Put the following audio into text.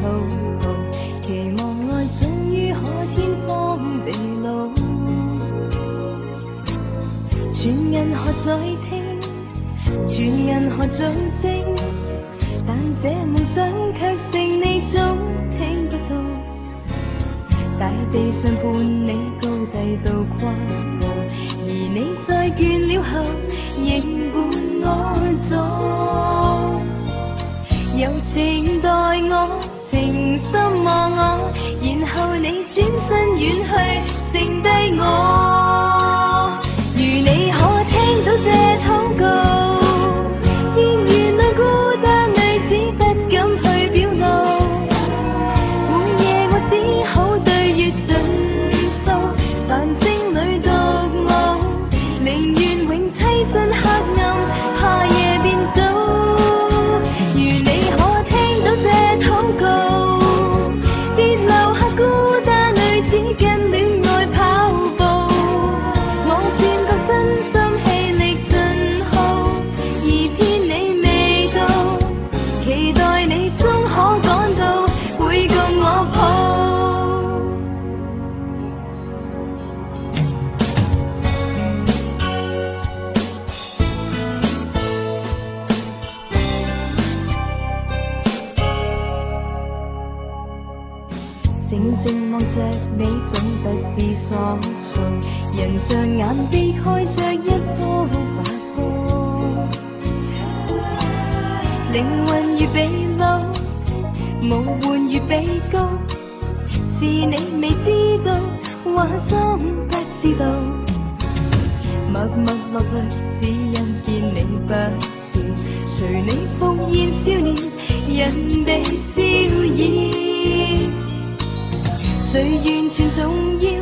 土豪，期望愛終於可天荒地老。全銀河在聽，全銀河在靜，但這夢想卻成你總聽不到。大地上伴你高低到跨步，而你在倦了後仍伴我走。柔情待我，情深望我，然後你轉身遠去，剩低我。如你可聽到這禱告，願原諒孤單女子不敢去表露。每夜我只好對月盡訴，繁星裏獨舞，寧願永棲身黑暗，怕夜變早。如你可聽到這禱告，別留下孤單女子跟戀愛跑步。我漸覺身心氣力盡耗，而偏你未到，期待你終可趕到，會共我抱。靜靜望着你，總不知所措，人像眼避開着一棵白波，靈魂如被擄，無換如被告，是你未知道，話裝不知道，默默落淚，只因見你不笑，隨你復現少年，人被笑意。誰完全重要？